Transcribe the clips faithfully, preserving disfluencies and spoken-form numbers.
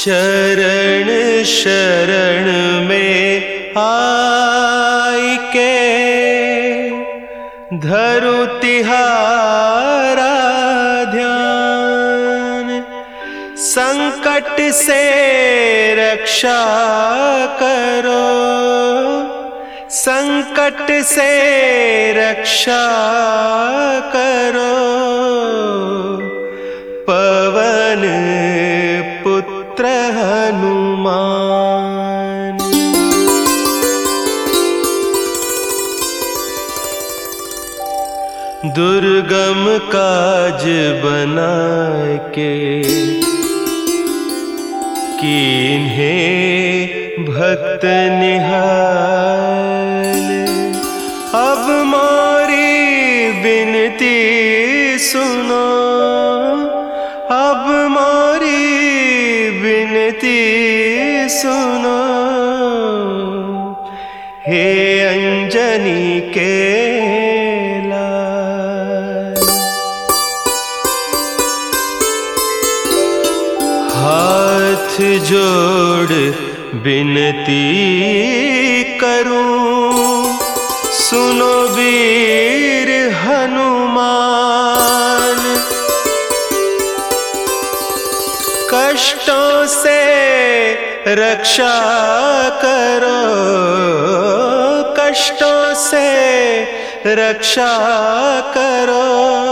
चरण शरण में आई के धरु तिहारा ध्यान। संकट से रक्षा करो, संकट से रक्षा करो, पवन पुत्र हनुमान। दुर्गम काज बना के कीन्हे भक्त निहाल। अब मोरी विनती सुनो, अब मोरी विनती सुनो, हे अंजनी के लाल। हाथ जोड़ विनती करूं, सुनो वीर हनुमान। कष्टों से रक्षा करो, कष्टों से रक्षा करो,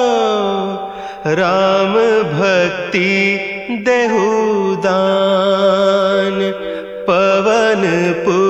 राम भक्ति देहु दान, पवन पुत्र